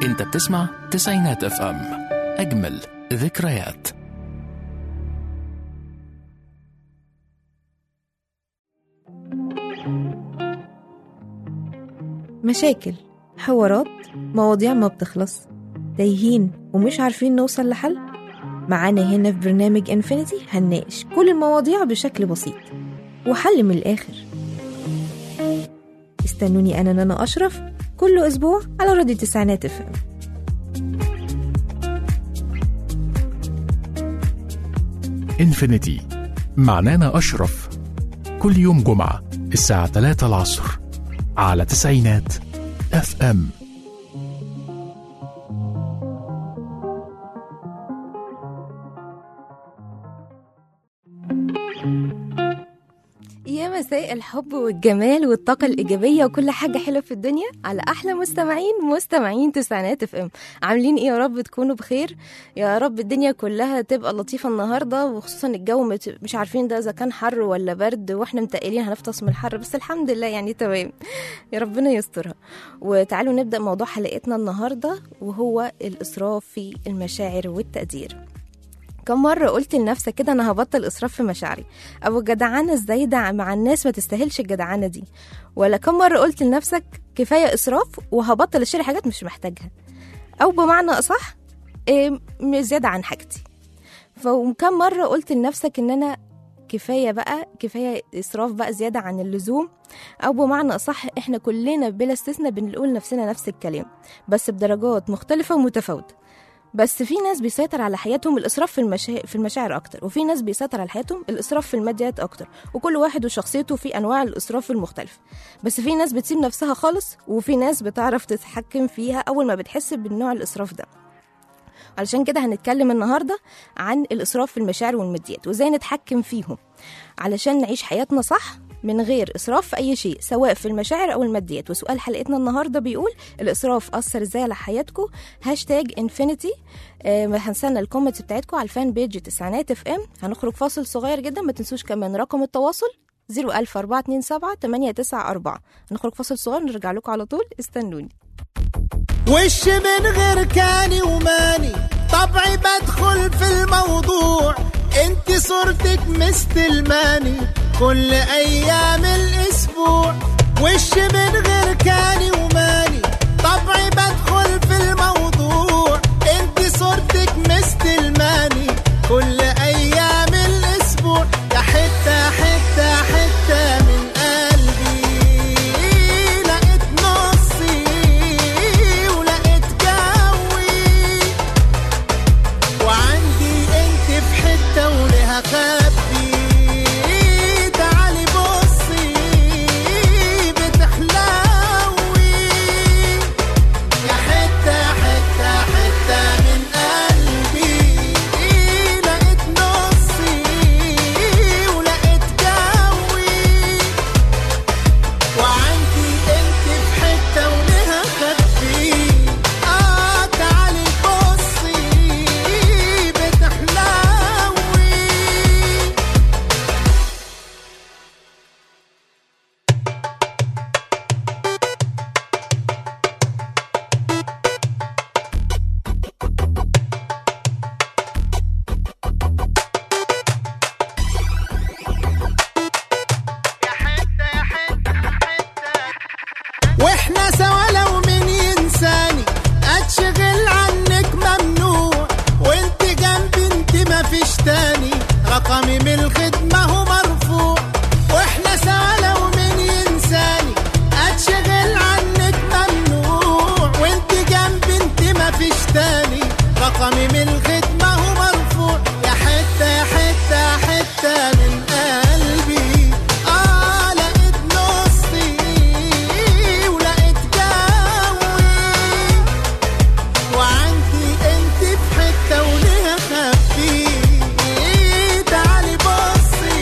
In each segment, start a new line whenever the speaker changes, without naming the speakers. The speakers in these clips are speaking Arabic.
انت بتسمع تسعينات اف ام، اجمل ذكريات.
مشاكل، حوارات، مواضيع ما بتخلص، تايهين ومش عارفين نوصل لحل. معانا هنا في برنامج انفينيتي هنناقش كل المواضيع بشكل بسيط وحل من الآخر. استنوني أنا نانا أشرف كل أسبوع على راديو تسعينات اف ام.
انفينيتي مع نانا أشرف، كل يوم جمعة الساعة 3 العصر على تسعينات اف ام.
يا مساء الحب والجمال والطاقة الإيجابية وكل حاجة حلوة في الدنيا على أحلى مستمعين تسعينات اف ام. عاملين إيه؟ يا رب تكونوا بخير، يا رب الدنيا كلها تبقى لطيفة النهاردة، وخصوصا الجو مش عارفين ده إذا كان حر ولا برد، وإحنا متقلين هنفطس من الحر، بس الحمد لله يعني تمام، يا ربنا يسترها. وتعالوا نبدأ موضوع حلقتنا النهاردة، وهو الإسراف في المشاعر والتقدير. كم مرة قلت لنفسك كده أنا هبطل إسراف في مشاعري، أو الجدعانة الزايدة مع الناس ما تستاهلش الجدعانة دي؟ ولا كم مرة قلت لنفسك كفاية إسراف وهبطل أشتري حاجات مش محتاجها، أو بمعنى أصح زيادة عن حاجتي؟ فكم مرة قلت لنفسك إن أنا كفاية إسراف بقى زيادة عن اللزوم، أو بمعنى أصح إحنا كلنا بلا استثناء بنقول نفسنا نفس الكلام بس بدرجات مختلفة ومتفاوتة. بس في ناس بيسيطر على حياتهم الإسراف في المشاعر أكتر، وفي ناس بيسيطر على حياتهم الإسراف في الماديات أكتر، وكل واحد وشخصيته في أنواع الإسراف المختلفة. بس في ناس بتسيب نفسها خالص، وفي ناس بتعرف تتحكم فيها أول ما بتحس بالنوع الإسراف ده. علشان كده هنتكلم النهاردة عن الإسراف في المشاعر والماديات وإزاي نتحكم فيهم علشان نعيش حياتنا صح من غير إسراف في أي شيء، سواء في المشاعر أو الماديات. وسؤال حلقتنا النهاردة بيقول الإسراف أثر إزاي على حياتكم؟ #infinity. هنستنى الكومنتس بتاعتكم على الفان بيج تسعينات اف ام. هنخرج فاصل صغير جدا، ما تنسوش كمان رقم التواصل 01427 هنخرج فاصل صغير نرجع لكم على طول، استنوني.
وش من غير كاني وماني طبعي بدخل في الموضوع، انت صورتك مستلماني كل ايام الاسبوع. وش من غير كاني وماني طبعي بدخل في الموضوع، انت صورتك مستلماني كل ايام الاسبوع. يا حتة حتة حتة من قلبي لقيت نصي ولقيت جوي، وعندي انت في حتة ولها خبي. تعالي بصي بتحلوي، يا حتة حتة حتة من قلبي لقيت نصي ولقيت جوي، وعندي انت في حتة ولها خبي. تعالي بصي بتحلوي. واحنا سوا لو مين ينساني اتشغل عنك ممنوع، وانت جنبي انت ما فيش تاني، رقمي من الخدمة هو مرفوع. واحنا سوا لو مين ينساني اتشغل عنك ممنوع، وانت جنبي انت ما فيش تاني، رقمي من الخدمة هو مرفوع. يا حتة حتة حتة من قلبي لقيت نصي ولقيت جوي، وعندي انت في حتة وليها خبي. تعالي بصي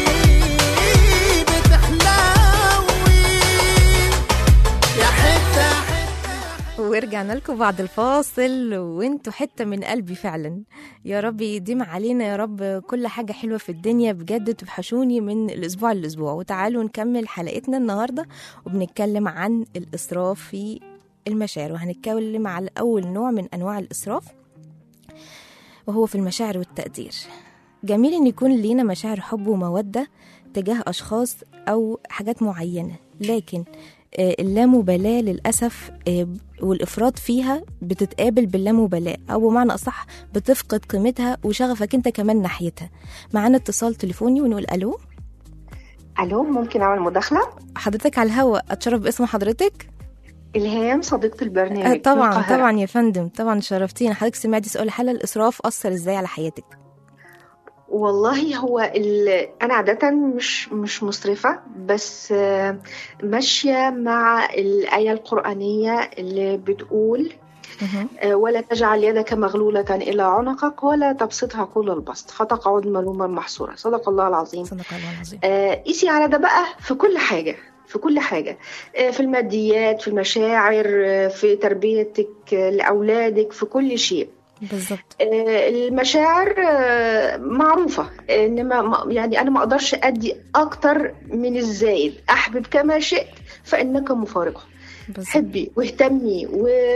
بتحلوي، يا حتة حتة.
ورجعنا لكم بعد الفاصل وانتوا حتة من قلبي فعلا. يا رب يديم علينا يا رب كل حاجة حلوة في الدنيا، بجد توحشوني من الأسبوع للأسبوع. وتعالوا نكمل حلقتنا النهاردة وبنتكلم عن الإسراف في المشاعر، وهنتكلم على أول نوع من أنواع الإسراف وهو في المشاعر والتقدير. جميل إن يكون لينا مشاعر حب ومودة تجاه أشخاص أو حاجات معينة، لكن اللامبالاة للأسف والإفراط فيها بتتقابل باللامبالاة، أو بمعنى أصح بتفقد قيمتها وشغفك أنت كمان ناحيتها. معانا اتصال تليفوني ونقول ألو.
الو، ممكن اعمل مداخله؟
حضرتك على الهواء، أتشرف باسم حضرتك.
الهام صديقه البرنامج.
طبعا طبعا يا فندم، طبعا شرفتينا. حضرتك سمعتي سؤال هل الإسراف أثر إزاي على حياتك؟
والله هو انا عاده مش مسرفه، بس ماشيه مع الايه القرانيه اللي بتقول ولا تجعل يدك مغلولة إلى عنقك ولا تبسطها كل البسط فتقعد ملوما محصورا. صدق الله العظيم.
صدق الله العظيم.
قيسي على ده بقى في كل حاجة، في كل حاجة، في الماديات، في المشاعر، في تربيتك لأولادك، في كل شيء.
بالظبط.
المشاعر معروفة، إنما يعني أنا ما أقدرش أدي أكتر من الزائد. أحبب كما شئت فإنك مفارقة. حبي واهتمي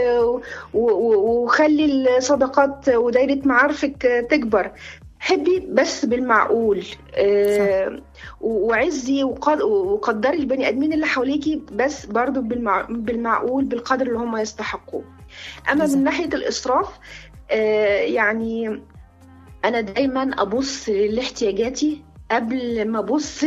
وخلي الصداقات ودايرة معارفك تكبر. حبي بس بالمعقول، وعزي وقدري البني آدمين اللي حواليكي، بس برضو بالمعقول بالقدر اللي هم يستحقوه. أما من ناحية الإسراف، يعني أنا دايما أبص لاحتياجاتي قبل ما أبص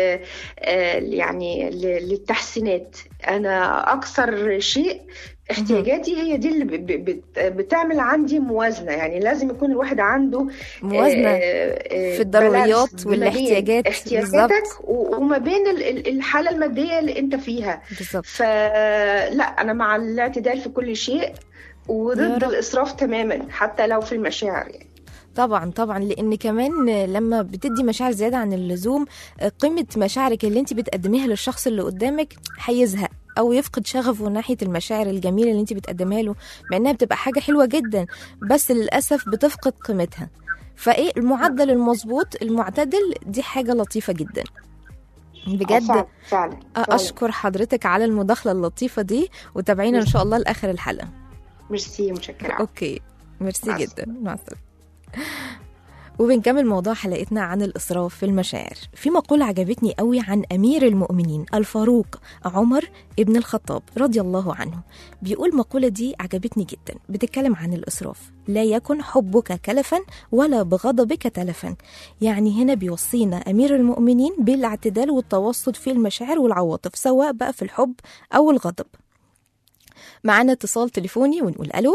يعني للتحسينات. أنا أكثر شيء احتياجاتي هي دي اللي بتعمل عندي موازنة. يعني لازم يكون الواحد عنده
موازنة في الضروريات والاحتياجات،
احتياجاتك وما بين الحالة المادية اللي انت فيها.
بالظبط.
فلا، أنا مع الاعتدال في كل شيء وضد الإسراف تماما حتى لو في المشاعر يعني.
طبعا طبعا، لان كمان لما بتدي مشاعر زياده عن اللزوم، قيمه مشاعرك اللي انت بتقدميها للشخص اللي قدامك هيزهق او يفقد شغفه ناحيه المشاعر الجميله اللي انت بتقدمها له، مع انها بتبقى حاجه حلوه جدا، بس للاسف بتفقد قيمتها. فايه المعدل المظبوط المعتدل، دي حاجه لطيفه جدا بجد.
فعلا.
اشكر حضرتك على المداخله اللطيفه دي، وتابعينا ان شاء الله لاخر الحلقه.
ميرسي، متشكره.
اوكي، ميرسي جدا. مع السلامه. وبنكمل موضوع حلقتنا عن الإسراف في المشاعر. في مقولة عجبتني قوي عن أمير المؤمنين الفاروق عمر ابن الخطاب رضي الله عنه. بيقول مقولة دي عجبتني جدا، بتتكلم عن الإسراف: لا يكن حبك كلفا ولا بغضبك تلفا. يعني هنا بيوصينا أمير المؤمنين بالاعتدال والتوسط في المشاعر والعواطف، سواء بقى في الحب أو الغضب. معانا اتصال تليفوني ونقول ألو.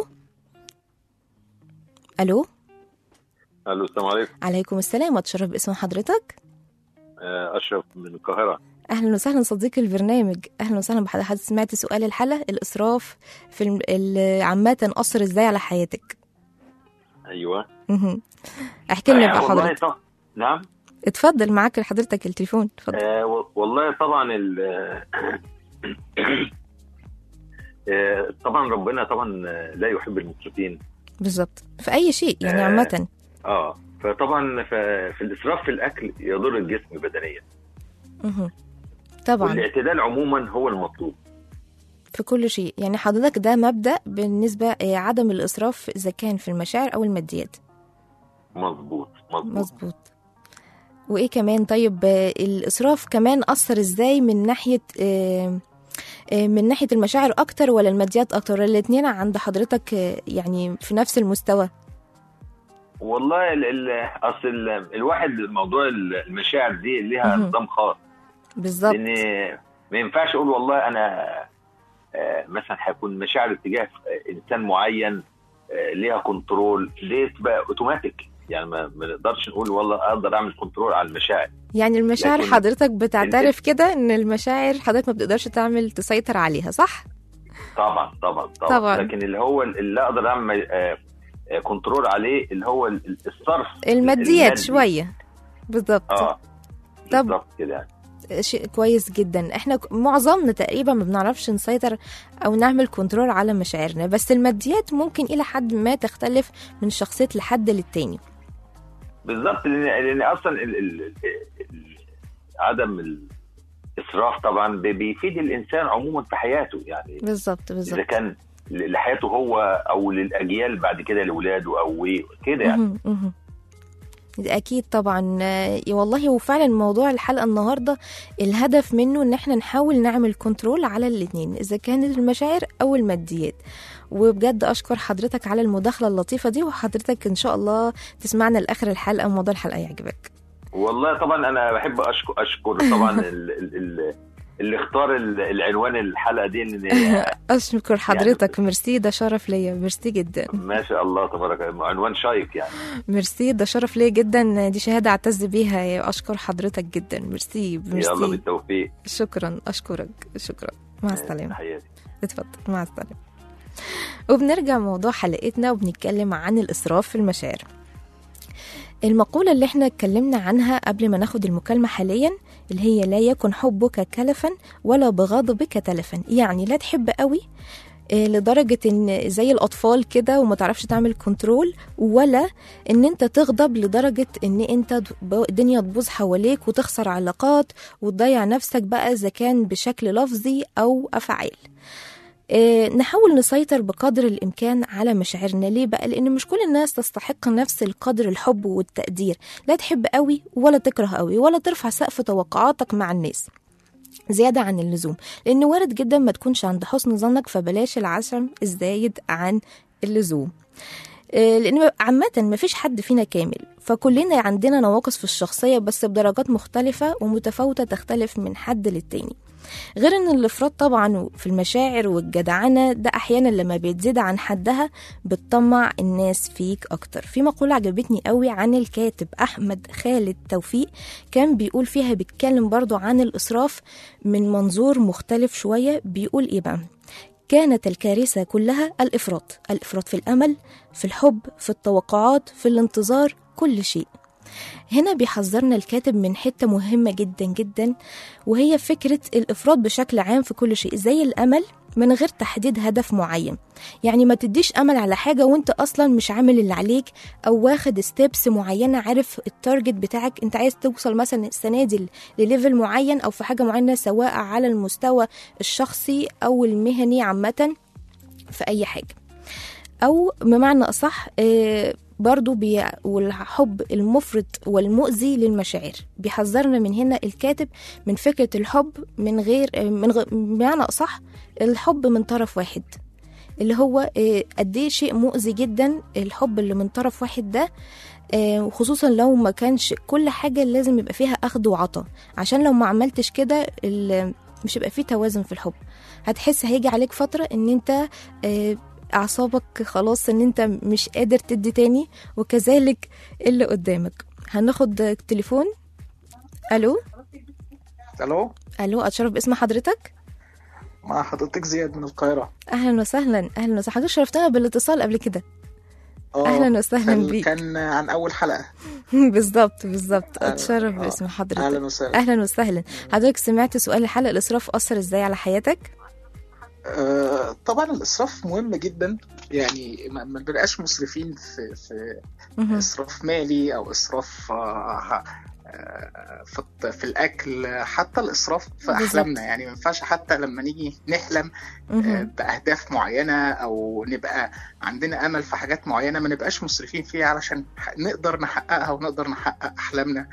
ألو.
الو، السلام عليكم.
عليكم السلام، اتشرف باسم حضرتك.
اشرف من القاهره.
اهلا وسهلا صديقي البرنامج، اهلا وسهلا بحضرتك. سمعت سؤال الحلقه، الاسراف في عامه اثر ازاي على حياتك؟
ايوه.
احكي لنا بقى حضرتك.
نعم،
اتفضل، معاك لحضرتك التليفون، اتفضل.
والله طبعا طبعا ربنا طبعا لا يحب المسرفين.
بالظبط، في اي شيء يعني عامه.
فطبعا في الاسراف في الاكل يضر الجسم بدنيا.
طبعا.
والاعتدال عموما هو المطلوب
في كل شيء. يعني حضرتك ده مبدأ بالنسبه عدم الاسراف اذا كان في المشاعر او الماديات. مظبوط. وايه كمان؟ طيب الاسراف كمان اثر ازاي من ناحيه المشاعر اكتر ولا الماديات اكتر؟ الاثنين عند حضرتك يعني في نفس المستوى؟
والله اصل الواحد موضوع المشاعر دي ليها نظام خاص.
بالظبط.
لان ما ينفعش اقول والله انا مثلا هيكون مشاعر اتجاه انسان معين ليها كنترول، دي تبقى اوتوماتيك. يعني ما نقدرش نقول والله اقدر اعمل كنترول على المشاعر.
يعني المشاعر حضرتك بتعترف كده ان المشاعر حضرتك ما بتقدرش تسيطر عليها، صح؟
طبعا. لكن اللي اقدر اعمل كنترول عليه اللي هو الصرف
الماديات شويه. بالظبط.
بالظبط كده يعني.
شيء كويس جدا. احنا معظمنا تقريبا ما بنعرفش نسيطر او نعمل كنترول على مشاعرنا، بس الماديات ممكن الى حد ما تختلف من شخصيه لحد للتاني.
بالظبط، لان اصلا عدم الاسراف طبعا بيفيد الانسان عموما في حياته، يعني
بالظبط
اذا كان لحياته هو او للاجيال بعد كده لاولاده او كده يعني.
اكيد طبعا. والله وفعلا موضوع الحلقه النهارده الهدف منه ان احنا نحاول نعمل كنترول على الاثنين، اذا كانت المشاعر او الماديات. وبجد اشكر حضرتك على المداخله اللطيفه دي، وحضرتك ان شاء الله تسمعنا لاخر الحلقه وموضوع الحلقه يعجبك.
والله طبعا انا بحب اشكر طبعا اللي اختار العنوان الحلقه دي
اشكر حضرتك يعني. ميرسي، ده شرف ليا، ميرسي جدا.
ما شاء الله تبارك الله، عنوان شيق يعني.
ميرسي، ده شرف ليا جدا، دي شهاده اعتز بيها. اشكر حضرتك جدا، ميرسي.
يلا بالتوفيق.
شكرا، اشكرك، شكرا، مع السلامه.
حياتي.
اتفضل، مع السلامه. وبنرجع موضوع حلقتنا وبنتكلم عن الاسراف في المشاعر. المقولة اللي احنا اتكلمنا عنها قبل ما ناخد المكالمة حاليا اللي هي لا يكن حبك كلفا ولا بغضبك تلفا، يعني لا تحب قوي لدرجة ان زي الاطفال كده وما تعرفش تعمل كنترول، ولا ان انت تغضب لدرجة ان انت الدنيا تبوظ حواليك وتخسر علاقات وتضيع نفسك بقى اذا كان بشكل لفظي او افعال. نحاول نسيطر بقدر الإمكان على مشاعرنا. ليه بقى؟ لأن مش كل الناس تستحق نفس القدر الحب والتقدير. لا تحب قوي ولا تكره قوي، ولا ترفع سقف توقعاتك مع الناس زيادة عن اللزوم، لأن وارد جدا ما تكونش عند حسن ظنك، فبلاش العشم الزايد عن اللزوم. لأن عامة مفيش حد فينا كامل، فكلنا عندنا نواقص في الشخصية بس بدرجات مختلفة ومتفاوتة تختلف من حد للتاني. غير ان الافراط طبعا في المشاعر والجدعنة ده احيانا لما بيتزيد عن حدها بتطمع الناس فيك اكتر. في مقولة عجبتني قوي عن الكاتب احمد خالد توفيق، كان بيقول فيها بيتكلم برضو عن الاسراف من منظور مختلف شوية. بيقول ايه بقى؟ كانت الكارثة كلها الافراط في الامل، في الحب، في التوقعات، في الانتظار، كل شيء. هنا بيحذرنا الكاتب من حتة مهمة جدا جدا، وهي فكرة الإفراط بشكل عام في كل شيء، زي الأمل من غير تحديد هدف معين. يعني ما تديش أمل على حاجة وانت أصلا مش عامل اللي عليك، أو واخد ستيبس معينة، عارف التارجت بتاعك، انت عايز توصل مثلا السنة دي لليفل معين أو في حاجة معينة، سواء على المستوى الشخصي أو المهني عامة في أي حاجة. أو بمعنى أصح برضو والحب المفرط والمؤذي للمشاعر. بيحذرنا من هنا الكاتب من فكرة الحب من غير بمعنى أصح الحب من طرف واحد، اللي هو قد ايه شيء مؤذي جدا الحب اللي من طرف واحد ده، وخصوصا لو ما كانش كل حاجة لازم يبقى فيها أخذ وعطاء، عشان لو ما عملتش كده مش يبقى فيه توازن في الحب. هتحس هيجي عليك فترة ان انت أعصابك خلاص ان انت مش قادر تدي تاني، وكذلك اللي قدامك. هناخد تليفون. الو اتشرف باسم حضرتك.
مع حضرتك زياد من القاهرة.
اهلا وسهلا. حضرتك شرفتنا بالاتصال قبل كده. اهلا وسهلا بيك.
كان عن اول حلقة.
بالظبط اتشرف باسم حضرتك. اهلا وسهلا. حضرتك سمعت سؤال الحلقة، الاسراف اثر ازاي على حياتك؟
طبعا الإسراف مهم جدا، يعني ما بنبقاش مسرفين في إسراف مالي أو إسراف في الأكل، حتى الإسراف في أحلامنا. يعني ما ينفعش حتى لما نيجي نحلم بأهداف معينة أو نبقى عندنا أمل في حاجات معينة ما نبقاش مسرفين فيها علشان نقدر نحققها ونقدر نحقق أحلامنا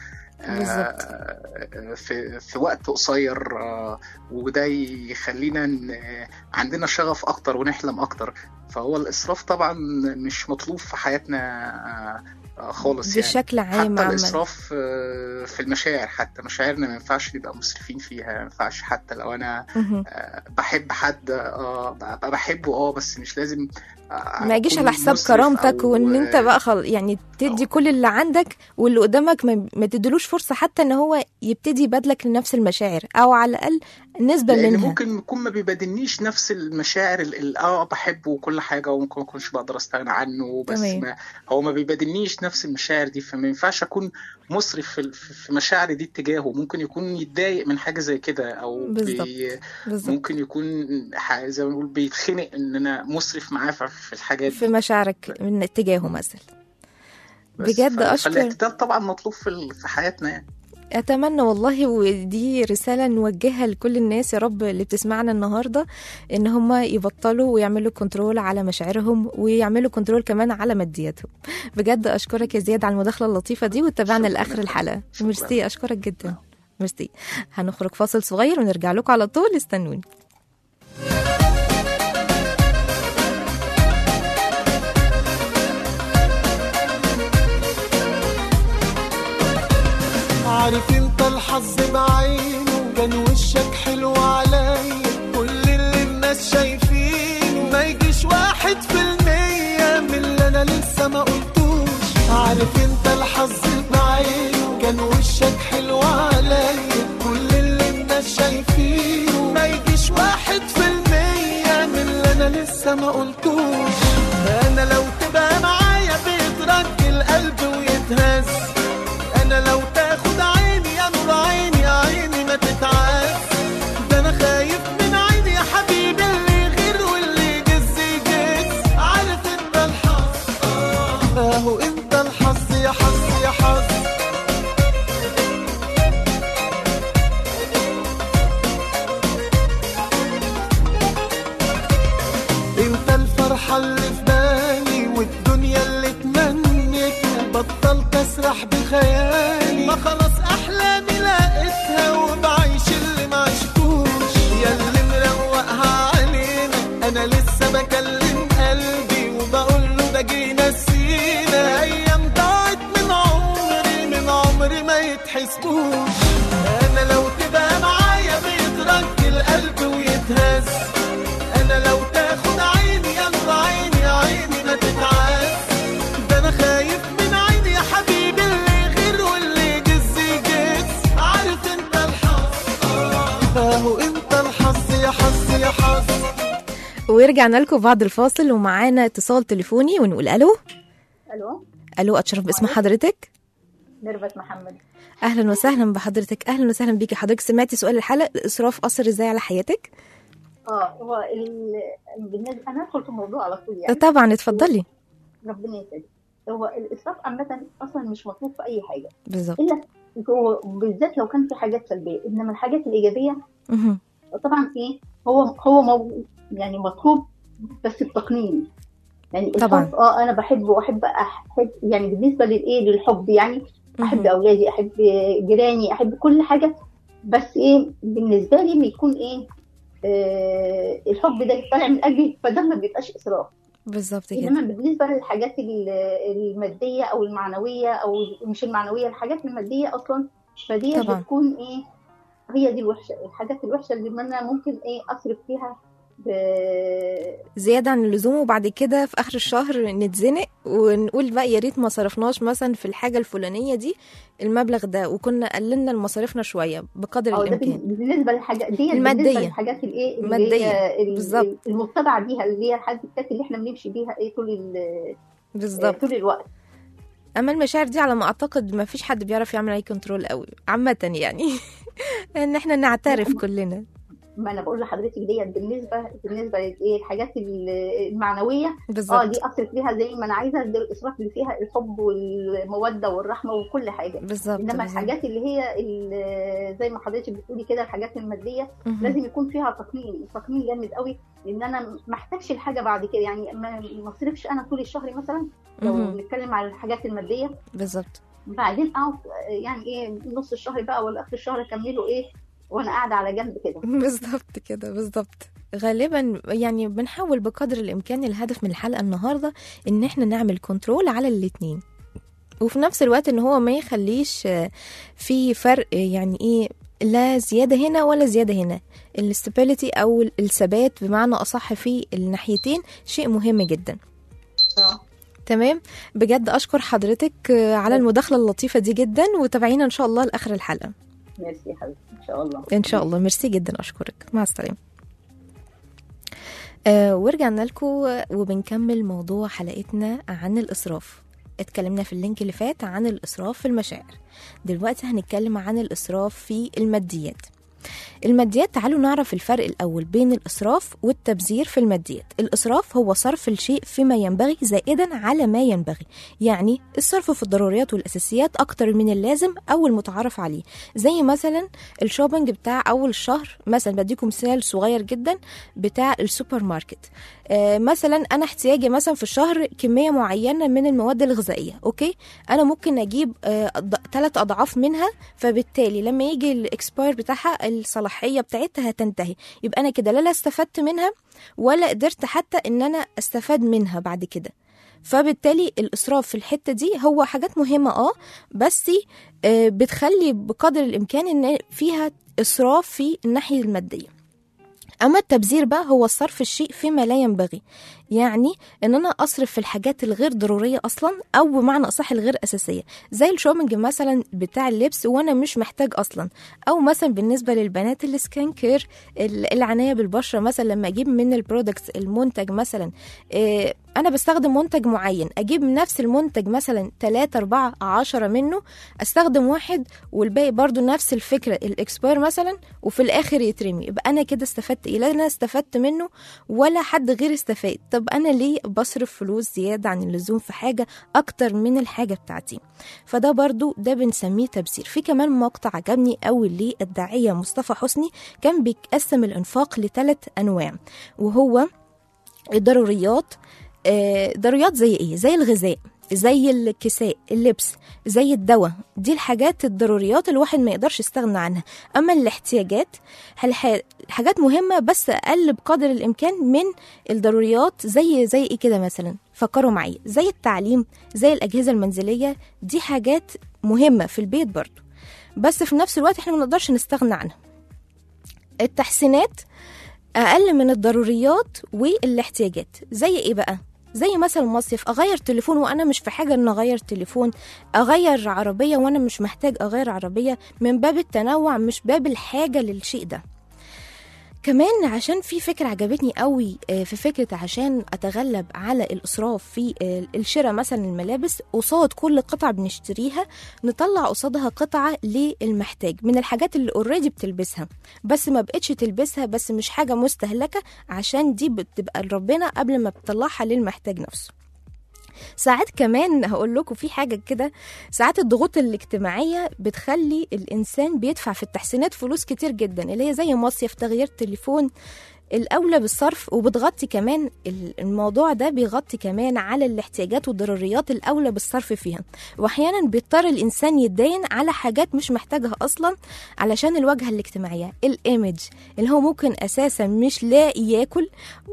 في وقت قصير، وده يخلينا عندنا شغف أكتر ونحلم أكتر. فهو الإسراف طبعا مش مطلوب في حياتنا خالص
بشكل
يعني.
عام.
حتى الإسراف في المشاعر، حتى مشاعرنا ما ينفعش نبقى مسرفين فيها. ما ينفعش حتى لو أنا بحب حد بحبه بس مش لازم
ما يجيش على حساب كرامتك، وان انت بقى يعني تدي كل اللي عندك، واللي قدامك ما تدلوش فرصة حتى ان هو يبتدي يبادلك لنفس المشاعر، او على الاقل نسبة منها.
ممكن يكون ما بيبادلنيش نفس المشاعر بحبه وكل حاجة، وممكن ما اكونش بقدر استغنى عنه، بس هو ما بيبادلنيش نفس المشاعر دي، فما ينفعش اكون مسرف في مشاعري دي اتجاهه. ممكن يكون يتضايق من حاجة زي كده، او بالزبط. ممكن يكون زي ما نقول بيتخنق ان انا مسرف معاه في الحاجات
في مشاعرك من اتجاهه مثلا. بجد اشكر.
فالاعتدال طبعا مطلوب في حياتنا يعني.
اتمنى والله، ودي رساله نوجهها لكل الناس يا رب اللي بتسمعنا النهارده، ان هم يبطلوا ويعملوا كنترول على مشاعرهم ويعملوا كنترول كمان على مادياتهم. بجد اشكرك يا زياد على المداخله اللطيفه دي، وتابعنا لاخر الحلقه. ميرسي، اشكرك جدا. ميرسي. هنخرج فاصل صغير ونرجع لكم على طول، استنوني.
عارف انت الحظ بعينه كان وشك حلو عليا، كل اللي الناس شايفينه ما يجيش 1% من اللي انا لسه ما قلتوش. عارف انت الحظ بعينه كان وشك حلو عليا، كل اللي الناس شايفينه ما يجيش 1% من اللي انا لسه ما قلتوش. انا لو تبقى معايا بيترج القلب ويتهز، انا لو تاخد عيني يا نور عيني يا عيني ما تتعاس. ده انا خايف من عيني يا حبيبي اللي غير واللي جز يجز. عارف انت الحظ اهو انت الحظ يا حظ يا حظ. انت الفرحة اللي في بالي والدنيا اللي تمنيتها، بطلت اسرح بخيالي ما خلاص احلامي لقيتها وبعيش اللي ما عشتوش. يا اللي مروقها علينا انا لسه بكلم قلبي وبقول له ده جينا سينا، ايام ضاعت من عمري ما يتحسبوش. انا لو تبقى معايا بيترج القلب ويتهز، انا لو تاخد عيني يا نور عيني يا عيني ما تتعاس. ده انا خايف من عيني يا حبيبي اللي غير واللي جز يجز. عارف انت الحظ اهو انت الحظ يا حظ يا حظ.
ورجعنا لكم بعد الفاصل ومعانا اتصال تليفوني ونقول الو. الو، اتشرف باسم حضرتك.
ميرفت محمد.
اهلا وسهلا بحضرتك. اهلا وسهلا بيكي. حضرتك سمعتي سؤال الحلقه، الاسراف اثر ازاي على حياتك؟
هو بالنسبه انا ادخل في الموضوع على طول يعني.
طبعا اتفضلي.
ربنا يسعدك. هو الاسراف عامه اصلا مش مطلوب في اي حاجه
بالظبط،
الا هو بالذات لو كان في حاجات سلبيه، انما الحاجات الايجابيه طبعا ايه هو يعني مطلوب بس بتقنين يعني.
طبعا
الحب انا بحب واحب يعني بالنسبه للحب يعني احب اولادي، احب جيراني، احب كل حاجه، بس ايه بالنسبه لي بيكون ايه الحب ده طالع من قلبي، فده ما بيبقاش اسراف.
بالظبط كده.
انما بالنسبه للحاجات الماديه او المعنويه او مش المعنويه، الحاجات الماديه اصلا فدي بتكون ايه هي دي الوحشه، الحاجات الوحشه اللي انا ممكن ايه اصرف فيها
زيادة عن اللزوم، وبعد كده في آخر الشهر نتزنق ونقول بقى يا ريت ما صرفناش مثلا في الحاجة الفلانية دي المبلغ ده، وكنا قللنا المصاريفنا شوية بقدر الإمكان.
بالنسبة للحاجات دي
المادية،
بالنسبة للحاجات المادية
بالظبط
المتبع بيها اللي هي الحاجات اللي احنا بنمشي بيها ايه
بالظبط
طول الوقت.
أما المشاعر دي على ما أعتقد ما فيش حد بيعرف يعمل أي كنترول قوي عامة يعني إن احنا نعترف كلنا.
ما انا بقول لحضرتك ديت بالنسبه لايه الحاجات المعنويه
بالظبط
دي اصرف فيها زي ما انا عايزه، الاسراف اللي فيها الحب والموده والرحمه وكل حاجه
بالظبط.
انما الحاجات اللي هي زي ما حضرتك بتقولي كده الحاجات الماديه لازم يكون فيها تقنين جامد قوي، لان انا ما احتاجش الحاجه بعد كده يعني ما اصرفش انا طول الشهر مثلا لو بنتكلم على الحاجات الماديه
بالظبط،
بعدين اقعد يعني ايه نص الشهر بقى ولا اخر الشهر اكمله ايه وانا قاعده على جنب كده.
بالظبط كده بالظبط. غالبا يعني بنحاول بقدر الامكان، الهدف من الحلقه النهارده ان احنا نعمل كنترول على الاثنين، وفي نفس الوقت ان هو ما يخليش في فرق يعني ايه لا زياده هنا ولا زياده هنا. الاستابيليتي او الثبات بمعنى اصح في الناحيتين شيء مهم جدا. تمام. بجد اشكر حضرتك على المداخله اللطيفه دي جدا، وتابعينا ان شاء الله لاخر الحلقه.
ميرسي يا حبيبتي. ان شاء الله
ان شاء الله. ميرسي جدا، اشكرك. مع السلامه. ورجعنا لكم وبنكمل موضوع حلقتنا عن الاسراف. اتكلمنا في اللينك اللي فات عن الاسراف في المشاعر، دلوقتي هنتكلم عن الاسراف في الماديات. الماديات، تعالوا نعرف الفرق الأول بين الإسراف والتبذير في الماديات. الإسراف هو صرف الشيء فيما ينبغي زائدا على ما ينبغي، يعني الصرف في الضروريات والأساسيات أكتر من اللازم أو المتعارف عليه، زي مثلا الشوبينج بتاع أول الشهر. مثلا بديكم مثال صغير جدا بتاع السوبر ماركت. مثلا أنا احتياجي مثلا في الشهر كمية معينة من المواد الغذائية، أوكي، أنا ممكن أجيب 3 أضعاف منها، فبالتالي لما يجي الإكسباير بتاعها الصلاحية بتاعتها هتنتهي، يبقى أنا كده لا استفدت منها ولا قدرت حتى إن أنا استفاد منها بعد كده. فبالتالي الإسراف في الحتة دي هو حاجات مهمة بس بتخلي بقدر الإمكان إن فيها إسراف في الناحية المادية. أما التبذير بقى هو صرف الشيء فيما لا ينبغي، يعني ان انا اصرف في الحاجات الغير ضروريه اصلا، او بمعنى اصح الغير اساسيه، زي الشوبينج مثلا بتاع اللبس وانا مش محتاج اصلا، او مثلا بالنسبه للبنات السكين كير، العنايه بالبشره، مثلا لما اجيب من البرودكتس المنتج مثلا انا بستخدم منتج معين، اجيب نفس المنتج مثلا 3 4 10 منه، استخدم واحد والباقي برضو نفس الفكره الاكسباير مثلا، وفي الاخر يترمي، يبقى انا كده استفدت ايه؟ لا انا استفدت منه ولا حد غير استفاد. طب أنا ليه بصرف فلوس زيادة عن اللزوم في حاجة أكتر من الحاجة بتاعتي؟ فده برضو ده بنسميه تبذير. في كمان مقطع عجبني قوي للداعية مصطفى حسني، كان بيقسم الإنفاق ل3 أنواع، وهو الضروريات. ضروريات زي إيه؟ زي الغذاء، زي الكساء، اللبس، زي الدواء، دي الحاجات الضروريات الواحد ما يقدرش يستغنى عنها. أما الاحتياجات حاجات مهمة بس أقل بقدر الإمكان من الضروريات، زي إيه كده مثلا؟ فكروا معي، زي التعليم، زي الأجهزة المنزلية، دي حاجات مهمة في البيت برضو، بس في نفس الوقت احنا ما نقدرش نستغنى عنها. التحسينات أقل من الضروريات والاحتياجات. زي إيه بقى؟ زي مثلا مصيف، اغير تليفون وانا مش في حاجه ان اغير تليفون، اغير عربيه وانا مش محتاج اغير عربيه، من باب التنوع مش باب الحاجه للشيء ده. كمان عشان في فكرة عجبتني قوي في فكرة عشان أتغلب على الإسراف في الشراء مثلا الملابس، قصاد كل قطعة بنشتريها نطلع قصادها قطعة للمحتاج من الحاجات اللي اوريدي بتلبسها بس ما بقتش تلبسها، بس مش حاجة مستهلكة، عشان دي بتبقى لربنا قبل ما بتطلعها للمحتاج نفسه. ساعات كمان هقول لكم في حاجة كده، ساعات الضغوط الاجتماعية بتخلي الإنسان بيدفع في التحسينات فلوس كتير جدا، اللي هي زي مصيف، تغيير تليفون، الأولى بالصرف، وبتغطي كمان الموضوع ده بيغطي كمان على الاحتياجات والضروريات الأولى بالصرف فيها. وأحيانا بيضطر الإنسان يتدين على حاجات مش محتاجها أصلا علشان الواجهة الاجتماعية، الإيمج، اللي هو ممكن أساسا مش لاقي ياكل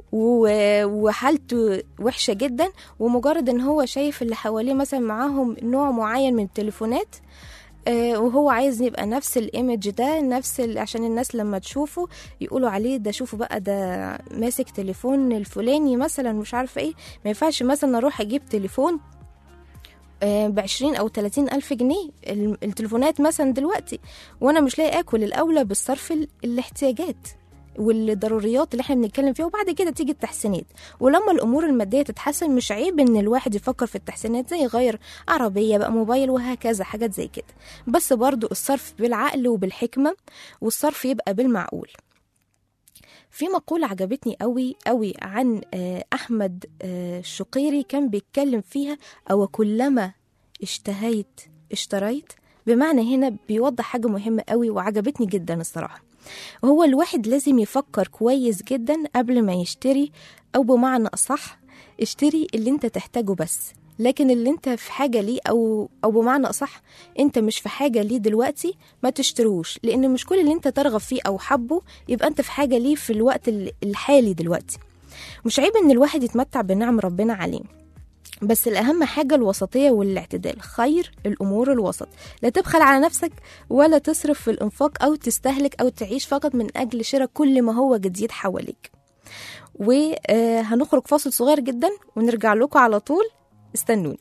وحالته وحشة جدا، ومجرد إن هو شايف اللي حواليه مثلا معاهم نوع معين من التليفونات، وهو عايز يبقى نفس الايمج ده، عشان الناس لما تشوفه يقولوا عليه ده، شوفوا بقى ده ماسك تليفون الفلاني مثلا مش عارفه ايه. ما ينفعش مثلا اروح اجيب تليفون ب20 أو 30 ألف جنيه التليفونات مثلا دلوقتي وانا مش لاقي اكل. الاولى بالصرف الاحتياجات والضروريات اللي احنا بنتكلم فيها، وبعد كده تيجي التحسينات. ولما الامور الماديه تتحسن مش عيب ان الواحد يفكر في التحسينات، زي يغير عربيه بقى، موبايل، وهكذا، حاجات زي كده، بس برضو الصرف بالعقل وبالحكمه، والصرف يبقى بالمعقول. في مقولة عجبتني قوي قوي عن أحمد الشقيري، كان بيتكلم فيها أو كلما اشتريت، بمعنى هنا بيوضح حاجة مهمة قوي وعجبتني جدا الصراحة. هو الواحد لازم يفكر كويس جدا قبل ما يشتري، أو بمعنى أصح اشتري اللي انت تحتاجه بس، لكن اللي انت في حاجة ليه أو بمعنى أصح انت مش في حاجة ليه دلوقتي ما تشتروش، لأن مش كل اللي انت ترغب فيه أو حبه يبقى انت في حاجة ليه في الوقت الحالي دلوقتي. مش عيب ان الواحد يتمتع بنعم ربنا عليه، بس الأهم حاجة الوسطية والاعتدال، خير الأمور الوسط، لا تبخل على نفسك ولا تصرف في الإنفاق أو تستهلك أو تعيش فقط من أجل شراء كل ما هو جديد حواليك. وهنخرج فاصل صغير جدا ونرجع لكم على طول، استنوني.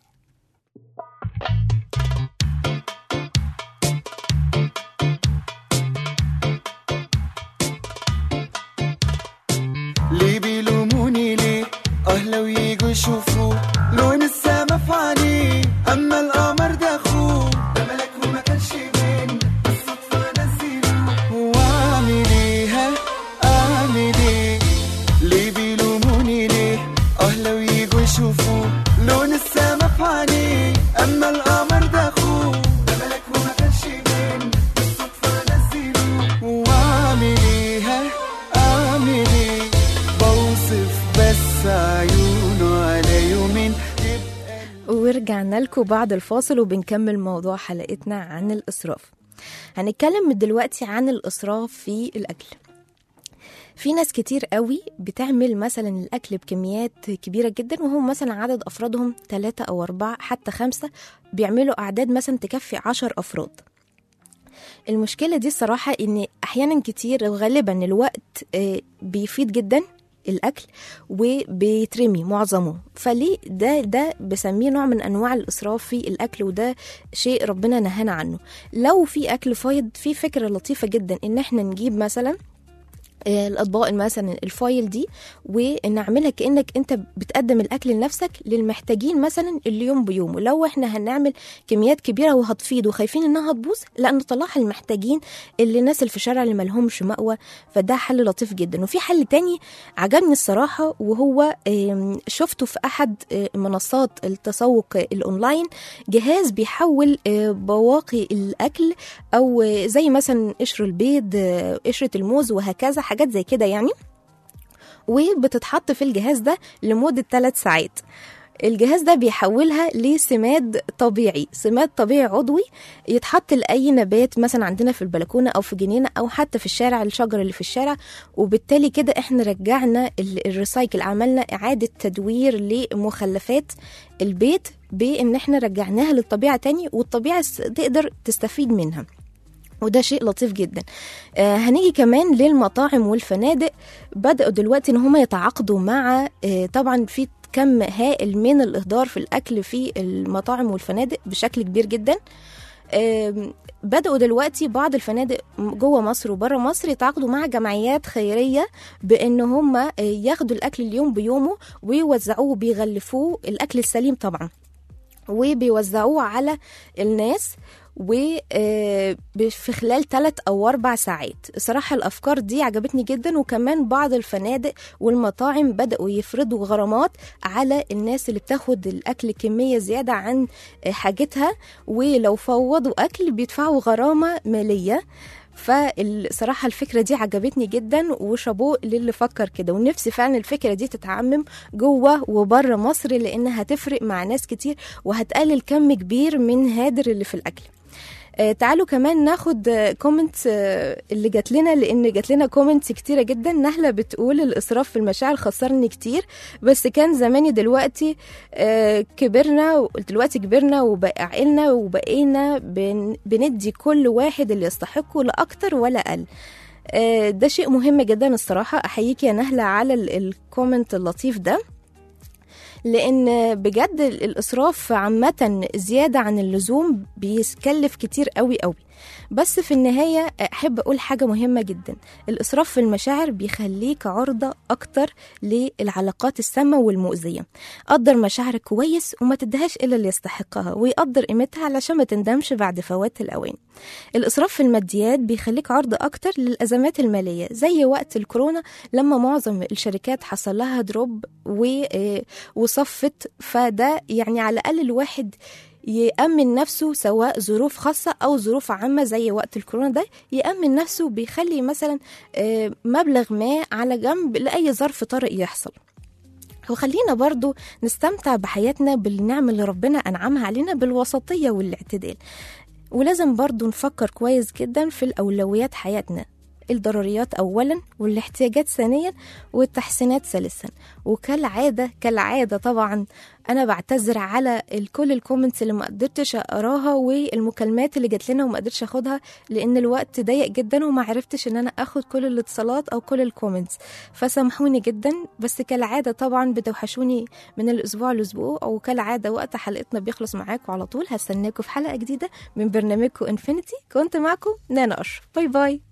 ليه بيلوموني ليه؟ لو ييجوا يشوفوا لون السما في عينيه، اما القمر ده اخوه، ده ملك وما كانش بين الصدفه نزلوه. واعمل ايه تشوفوه لون السما في عينيه، اما القمر ده اخوه ده ملك وما كانش بين بالصدفة نزلوه. واعمل ايه اعمل ايه بوصف بس عيونه على يومين.
ورجعنا لكم بعد الفاصل وبنكمل موضوع حلقتنا عن الإسراف. هنتكلم من دلوقتي عن الإسراف في الأكل. في ناس كتير قوي بتعمل مثلا الأكل بكميات كبيرة جدا، وهم مثلا عدد أفرادهم 3 أو 4 حتى 5، بيعملوا أعداد مثلا تكفي 10 أفراد. المشكلة دي الصراحة إن أحيانا كتير وغالبا الوقت بيفيد جدا الأكل وبيترمي معظمه، فليه ده بسميه نوع من أنواع الإسراف في الأكل، وده شيء ربنا نهانا عنه. لو في أكل فايض، في فكرة لطيفة جدا إن احنا نجيب مثلا الأطباق مثلا الفايل دي ونعملها كأنك انت بتقدم الأكل لنفسك للمحتاجين مثلا اليوم بيومه. لو احنا هنعمل كميات كبيرة وهتفيض وخايفين انها هتبوظ، لا نطلعها للمحتاجين اللي الناس اللي في الشارع اللي ملهمش مأوى، فده حل لطيف جدا. وفي حل تاني عجبني الصراحة، وهو شفته في أحد منصات التسوق الأونلاين، جهاز بيحول بواقي الأكل أو زي مثلا قشر البيض، قشرة الموز وهكذا، حاجات زي كده يعني، وبتتحط في الجهاز ده لمدة 3 ساعات. الجهاز ده بيحولها لسماد طبيعي، سماد طبيعي عضوي يتحط لأي نبات مثلا عندنا في البلكونة أو في جنينة أو حتى في الشارع، الشجر اللي في الشارع. وبالتالي كده احنا رجعنا الريسايكل، عملنا إعادة تدوير لمخلفات البيت بإن احنا رجعناها للطبيعة تاني، والطبيعة تقدر تستفيد منها، وده شيء لطيف جدا. هنيجي كمان للمطاعم والفنادق، بدأوا دلوقتي ان هم يتعاقدوا مع طبعا في كم هائل من الإهدار في الأكل في المطاعم والفنادق بشكل كبير جدا. بدأوا دلوقتي بعض الفنادق جوه مصر وبره مصر يتعاقدوا مع جمعيات خيرية بأن هم ياخدوا الأكل اليوم بيومه ويوزعوه، بيغلفوه الأكل السليم طبعا، وبيوزعوه على الناس وفي خلال 3 أو 4 ساعات. صراحة الأفكار دي عجبتني جدا. وكمان بعض الفنادق والمطاعم بدأوا يفرضوا غرامات على الناس اللي بتاخد الأكل كمية زيادة عن حاجتها، ولو فوضوا أكل بيدفعوا غرامة مالية. فالصراحة الفكرة دي عجبتني جدا، وشابوه للي فكر كده، ونفسي فعلا الفكرة دي تتعمم جوه وبره مصر، لأنها هتفرق مع ناس كتير وهتقلل كم كبير من هادر اللي في الأكل. تعالوا كمان ناخد كومنت اللي جات لنا، لان جات لنا كومنت كتيره جدا. نهله بتقول الاسراف في المشاعر خسرني كتير، بس كان زماني دلوقتي كبرنا وبقى عقلنا وبقينا بندي كل واحد اللي يستحقه، لا اكتر ولا اقل. ده شيء مهم جدا الصراحه. احييك يا نهله على الكومنت اللطيف ده، لأن بجد الإسراف عامة زيادة عن اللزوم بيكلف كتير قوي قوي. بس في النهاية أحب أقول حاجة مهمة جدا، الإسراف في المشاعر بيخليك عرضة أكتر للعلاقات السامة والمؤذية. قدر مشاعرك كويس وما تدهاش إلا اللي يستحقها، ويقدر قيمتها علشان ما تندمش بعد فوات الأوان. الإسراف في الماديات بيخليك عرضة أكتر للأزمات المالية، زي وقت الكورونا لما معظم الشركات حصل لها دروب وصفت. فده يعني على الأقل الواحد يأمن نفسه، سواء ظروف خاصة أو ظروف عامة زي وقت الكورونا ده، يأمن نفسه بيخلي مثلا مبلغ ما على جنب لأي ظرف طارئ يحصل. وخلينا برضو نستمتع بحياتنا بالنعم اللي ربنا أنعمها علينا بالوسطية والاعتدال. ولازم برضو نفكر كويس جدا في الأولويات حياتنا، الضروريات أولا والاحتياجات ثانيا والتحسينات ثالثا. وكالعادة طبعا أنا بعتذر على كل الكومنتس اللي ما قدرتش أقراها والمكالمات اللي جات لنا وما قدرتش أخدها، لأن الوقت ضيق جدا وما عرفتش إن أنا أخد كل الاتصالات أو كل الكومنتس، فسامحوني جدا. بس كالعادة طبعا بتوحشوني من الأسبوع لأسبوع، أو كالعادة وقت حلقتنا بيخلص معاكم على طول. هستناكم في حلقة جديدة من برنامجكم انفينيتي. كنت معكم نانا أشرف. باي باي.